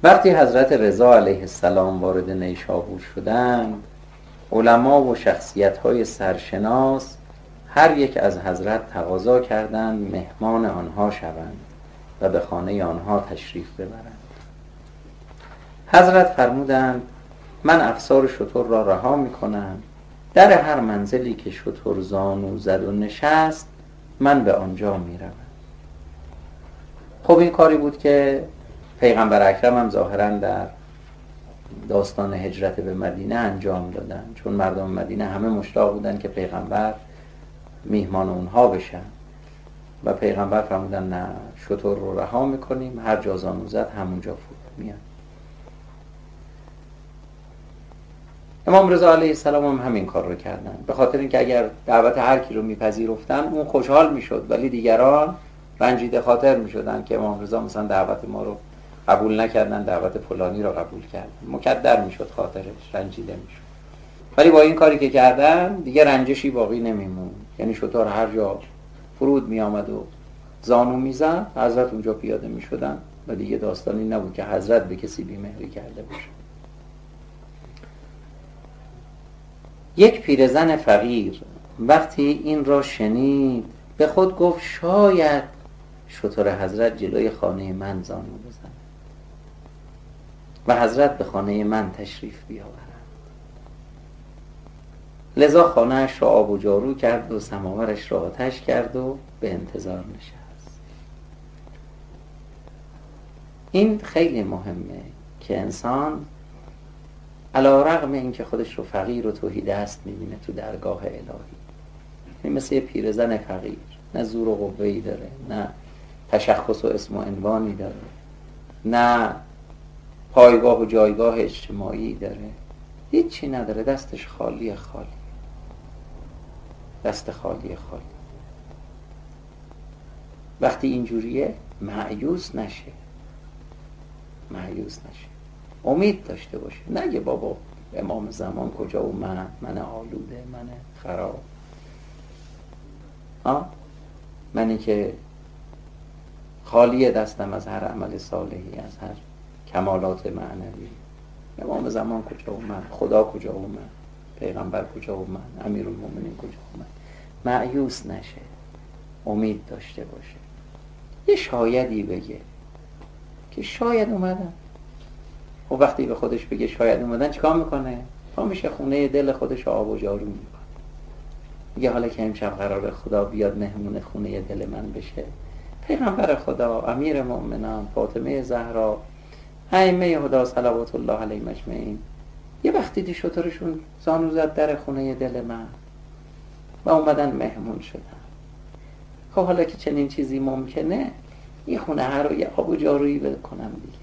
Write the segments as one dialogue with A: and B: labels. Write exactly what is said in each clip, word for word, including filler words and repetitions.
A: وقتی حضرت رضا علیه السلام وارد نیشابور شدند، علما و شخصیت‌های سرشناس هر یک از حضرت تقاضا کردند مهمان آنها شوند و به خانه آنها تشریف ببرند. حضرت فرمودند من افسار شتر را رها می‌کنم، در هر منزلی که شتر زانو زد و نشست من به آنجا میروم. خب این کاری بود که پیغمبر اکرم هم ظاهراً در داستان هجرت به مدینه انجام دادن، چون مردم مدینه همه مشتاق بودن که پیغمبر میهمان اونها بشن و پیغمبر فرمودن نه، شتر رو رها میکنیم، هر جا زانو زد همونجا فرود میاد. امام رضا علیه السلام هم همین کار رو کردن، به خاطر اینکه اگر دعوت هر کی رو میپذیرفتن اون خوشحال میشد، ولی دیگران رنجیده خاطر میشدن که امام رضا مثلا دعوت ما رو قبول نکردن، دعوت فلانی رو قبول کردن، مکدر میشد خاطرش، رنجیده میشد. ولی با این کاری که کردن دیگه رنجشی باقی نمیمون، یعنی شطور هر جا فرود میآمد و زانو میزد حضرت اونجا پیاده میشدن و دیگه داستانی نبود که حضرت به کسی بیمهری کرده باشه. یک پیرزن فقیر وقتی این را شنید به خود گفت شاید شطور حضرت جلوی خانه من زانو بزنه و حضرت به خانه من تشریف بیاورند. لذا خانه‌اش را آب و جارو کرد و سماورش را آتش کرد و به انتظار نشست. این خیلی مهمه که انسان علی رغم اینکه خودش رو فقیر و تهیدست میبینه تو درگاه الهی، این مثل یه پیرزن فقیر، نه زور و قوه‌ای داره، نه تشخص و اسم و عنوانی داره، نه پایگاه و جایگاه اجتماعی داره، هیچی نداره، دستش خالی خالی دست خالی خالی. وقتی اینجوریه مایوس نشه، مایوس نشه، امید داشته باشه، نگه بابا امام زمان کجا و من من آلوده، من خراب، ها منی که خالی دستم از هر عمل صالحی، از هر کمالات معنوی. امام زمان کجا و من، خدا کجا و من، پیغمبر کجا و من، امیرالمومنین کجا و من. مایوس نشه، امید داشته باشه، یه شایدی بگه که شاید اومدن. و وقتی به خودش بگه شاید اومدن چیکار میکنه؟ پا میشه خونه دل خودش آب و جارو میکنه، میگه حالا که امشب قراره خدا بیاد مهمون خونه دل من بشه، پیغمبر خدا، امیر مومنان، فاطمه زهرا، ائمه هدا صلوات الله علیهم اجمعین، یه وقتی دی شطورشون زانو زد در خونه دل من و اومدن مهمون شدن. خب حالا که چنین چیزی ممکنه، این خونه ها رو یه آب و جارویی بکنم دیگه،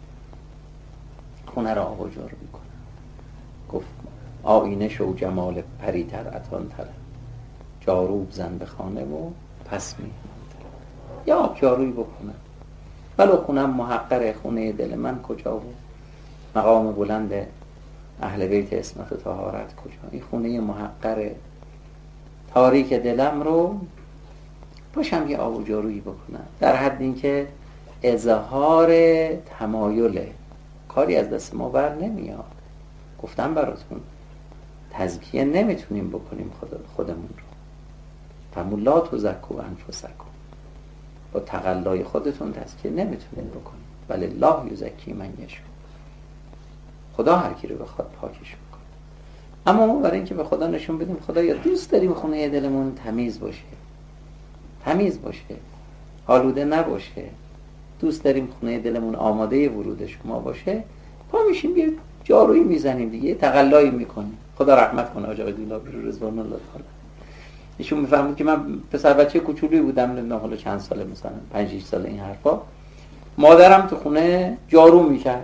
A: خونه رو آب و جارو بکنم. گفت آینه شو جمال پری تر اتان تر، جارو بزن به خانه و پس میهمان تر، یا آب جارویی بکنم. ولو خونم محقر، خونه دل من کجا بود؟ مقام بلند اهل بیت عصمت و طهارت کجا؟ این خونه محقر تاریک دلم رو باشم یه آب و جارویی بکنم، در حد این که اظهار تمایله، کاری از دست ما بر نمیاد. گفتم براتون تزکیه نمیتونیم بکنیم خود خودمون رو. فمولا تزکو انفسکم، با تقلای خودتون تزکیه نمیتونیم بکنیم، ولی الله یزکی من یشاء، خدا هر کی رو بخواد پاکش میکنه. اما ما برای اینکه به خدا نشون بدیم خدایا دوست داریم خونه دلمون تمیز باشه، تمیز باشه، آلوده نباشه، دوست داریم خونه دلمون آماده ورود شما باشه، پا میشیم یه جارویی میزنیم دیگه، تقلایی میکنیم. خدا رحمت کنه آقا دولابی رضوان الله تعالی، ایشون میفهمید که من پسر بچه کوچولویی بودم، نمیدونم حالا چند ساله، مثلا پنج شش ساله این حرفا، مادرم تو خونه جارو میکرد.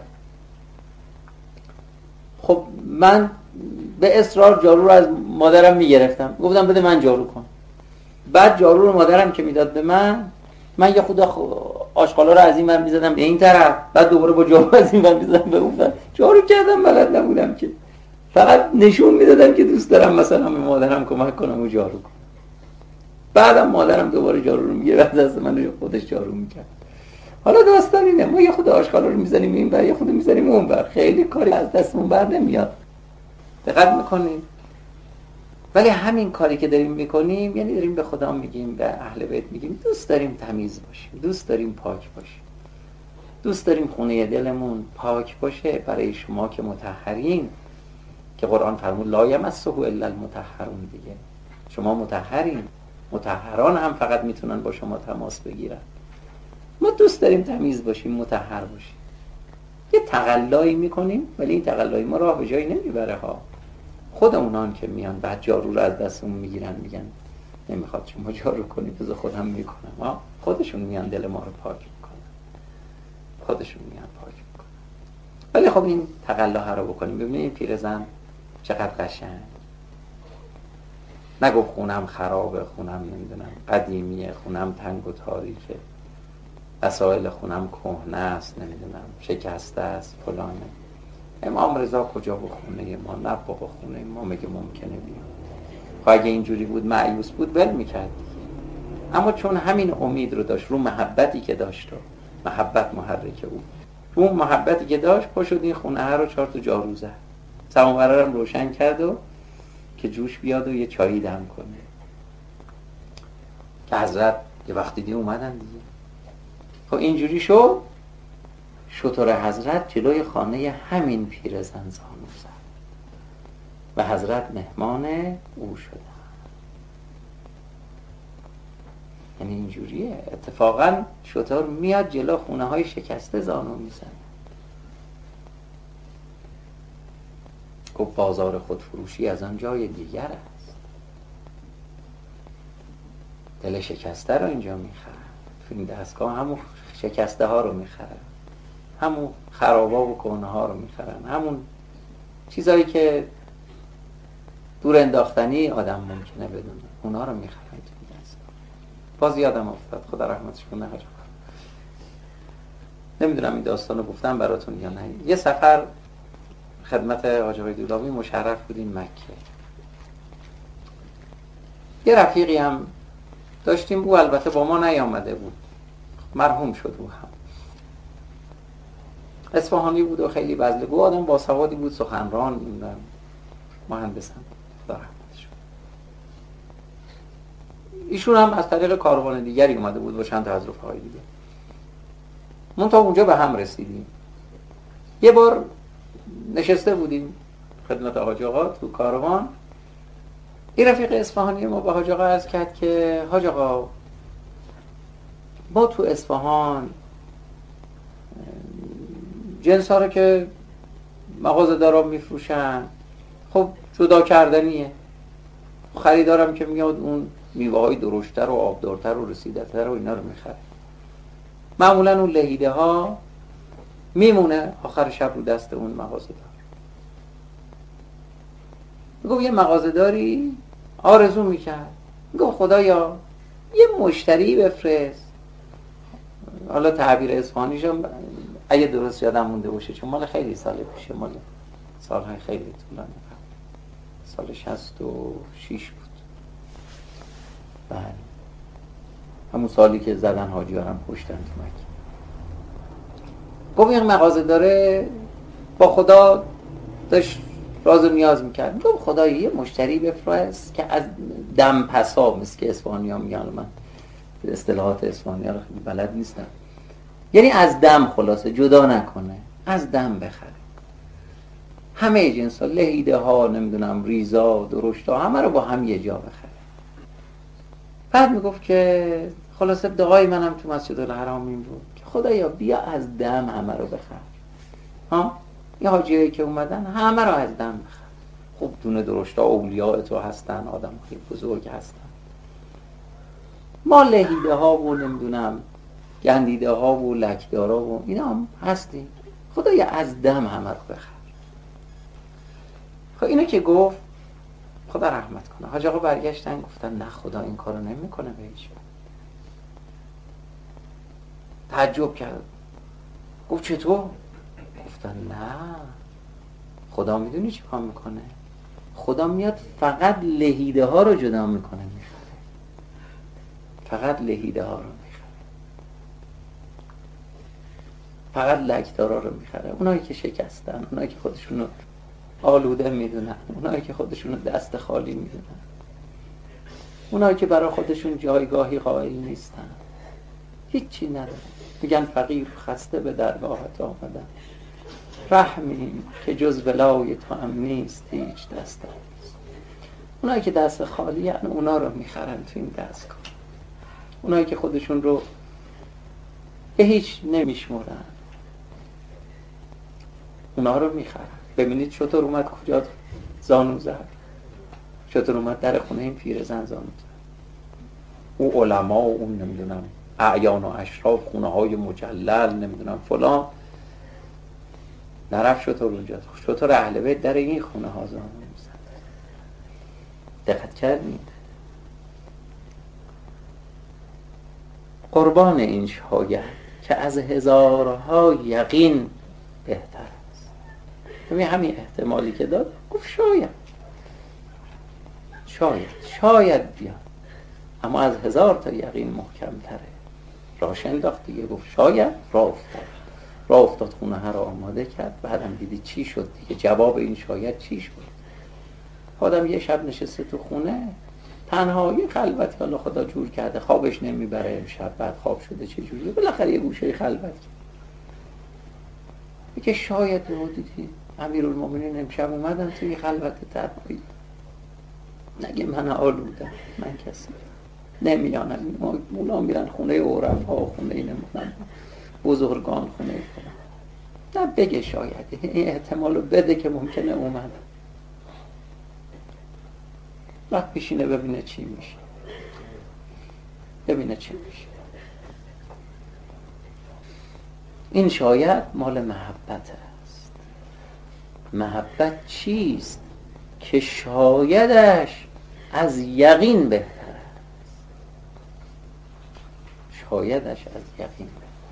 A: خب من به اصرار جارو رو از مادرم میگرفتم، گفتم بده من جارو کن. بعد جارو رو مادرم که میداد به من، من یه خود آشغالا رو از این ور میزدم به این طرف، بعد دوباره با جارو از این ور میزدم به اون طرف. جارو کردم بلد نبودم که، فقط نشون میدادم که دوست دارم مثلا به مادرم کمک کنم و جارو کنم. بعدم مادرم دوباره جارو رو میگرفت دست من رو خودش جارو میکرد. حالا داستان اینه ما یه خود آشغالا رو میزنیم این بر، یه خود میزنیم اون بر، خیلی کاری از دستمون بر نمیاد. دقت میکنیم؟ ولی همین کاری که داریم میکنیم یعنی داریم به خدا میگیم، به اهل بیت میگیم دوست داریم تمیز باشیم، دوست داریم پاک باشیم، دوست داریم خونه دلمون پاک باشه. برای شما که مطهرین، که قرآن فرمود لا یمسه الا المطهرون دیگه، شما مطهرین، مطهران هم فقط میتونن با شما تماس بگیرن. ما دوست داریم تمیز باشیم، مطهر باشیم. یه تقلایی میکنیم ولی این تقلای ما راه به جایی نمیبره ها. خود اونان که میان بعد جارو رو از دستمون میگیرن میگن نمیخواد شما جارو کنی بذار خودم میکنم، ها خودشون میان دل ما رو پاک میکنن، خودشون میان پاک میکنن. ولی خب این تقلاها رو بکنیم. ببینید این پیرزن چقدر قشنگ نگفت خونم خرابه، خونم نمیدونم قدیمیه، خونم تنگ و تاریکه، وسایل خونم کهنه است، نمیدونم شکسته است، فلانه. امام رضا کجا به خونه ما؟ نه بابا خونه ما مگه ممکنه بیاد؟ خب اگه اینجوری بود مایوس بود ول میکرد. اما چون همین امید رو داشت، رو محبتی که داشت، رو محبت محرک او، رو محبتی که داشت پا شد این خونه ها رو چهار تا جارو زد، سماوره رو روشن کرد و که جوش بیاد و یه چایی دم کنه. که حضرت یه وقتی دی اومدن دیگه. خب اینجوری شد شطور حضرت جلوی خانه همین پیرزن زانو زد و حضرت مهمان او شدن. یعنی اینجوریه اتفاقا شطور میاد جلو خونه های شکسته زانو میزنه. گفت بازار خودفروشی از آن جای دیگر است، دل شکسته رو اینجا میخرن، تو این دستگاه همون شکسته ها رو میخرن، همون خرابا و کهنه ها رو میخرن، همون چیزایی که دور انداختنی آدم ممکنه بدونه اونا رو میخرن تو این دستگاه. باز یادم افتاد، خدا رحمتش کنه حاج آقا، نمیدونم این داستان رو گفتم براتون یا نه. یه سفر خدمت حاج آقای دولابی مشرف بودیم مکه، یه رفیقی هم داشتیم، او البته با ما نیامده بود، مرحوم شد. او هم اصفهانی بود و خیلی بزلگو آدم با سوادی بود، سخنران، مهندس هم، خدا رحمتش کنه. ایشون هم از طریق کاروان دیگری اومده بود با چند تا از رفقای دیگه. من تا اونجا به هم رسیدیم. یه بار نشسته بودیم خدمت حاج آقا تو کاروان، این رفیق اصفهانی ما با حاج آقا عرض کرد که حاج آقا ما تو اصفهان جنس ها رو که مغازه دارا میفروشن خب جدا کردنیه، خریدارم که میاد اون میوه های درشتر و آبدارتر و رسیدتر و اینا رو میخره. معمولا اون لهیده ها میمونه آخر شب رو دست اون مغازه دار. میگو یه مغازه داری آرزو میکرد، میگو خدایا یه مشتری بفرست، حالا تعبیر اصفهانیشم اگه درست یادم مونده باشه چون مال خیلی سال پیشه، مال سالهای خیلی طولانی، سال شصت و شش بود. بله همون سالی که زدن حاجیارم پشتن تو مکه. گفت این مغازه داره با خدا داشت راز و نیاز میکرد، گفت خدایی یه مشتری بفرست که از دم پسا، مثل که اصفهانی ها میگن، من اصطلاحات اصفهانی ها رو خیلی بلد نیستم، یعنی از دم خلاصه جدا نکنه، از دم بخره همه جنس ها، لهیده ها، نمیدونم ریزا، درشت ها، همه رو با هم یه جا بخره. بعد میگفت که خلاصه دعای منم تو مسجد الحرام این بود که خدایا بیا از دم همه رو بخر. ها این حاجیایی که اومدن همه رو از دم بخر. خب دونه درشت ها اولیاء تو هستن، آدم های بزرگ هستن، ما لهیده ها و نمیدونم گندیده ها و لکدارا و اینا هم هستیم، خدایا از دم همه رو بخر. خب اینو که گفت خدا رحمت کنه، حاج آقا برگشتن گفتن نه خدا این کارو نمیکنه به هیچ وجه. تعجب کرد، گفت چطور؟ گفتن نه خدا میدونی چی کار میکنه؟ خدا میاد فقط لهیده ها رو جدا میکنه میخره، فقط لهیده ها رو میخره. فقط لکدارا رو میخره، اونایی که شکستن، اونایی که خودشونو آلوده میدونن، اونایی که خودشونو دست خالی میدونن، اونایی که برای خودشون جایگاهی قائل نیستن، هیچی ندارن، میگن فقیر خسته به درگاهت آمدن، رحمیم که جز ولای تو هم نیست هیچ دست نیست. اونایی که دست خالی هن اونا رو میخرن تو این دستگاه، اونایی که خودشون رو به هیچ نمیشمرن اونا رو میخرن. ببینید چطور اومد کجا زانو زد، چطور اومد در خونه این پیرزن زانو زد. او علما و اون نمیدونم اعیان و اشراف، خونه های مجلل نمیدونم فلان، نرفت چطور اونجا، چطور اهل بیت در این خونه ها زانو زد. دقت کردید؟ قربان این شاید که از هزارها یقین بهتر است. ببین همین احتمالی که داد گفت شاید شاید شاید بیاد، اما از هزار تا یقین محکم تره. راش انداخت دیگه، گفت شاید، راه افتاد راه افتاد خونه ها رو آماده کرد. بعدم دیدی چی شد دیگه، جواب این شاید چی شد. آدم یه شب نشسته تو خونه تنهایی خلوتی، حالا خدا جور کرده خوابش نمیبره امشب، بعد خواب شده چه جوریه، بالاخره یه گوشه خلوت کرد. میگه شاید رو دیدی امیرالمومنین امشب اومدن توی خلوت تنهایی، نگه من آلودم، من کسی نمیانم، اونا میرن خونه عرفا، خونه نمیدونم بزرگان، خونه فلان. نه بگه شاید، این احتمالو بده که ممکنه اومد، وقت پیشینه ببینه چی میشه، ببینه چی میشه. این شاید مال محبت است. محبت چیست؟ که شایدش از یقین بهتر است. شایدش از یقین بهتر.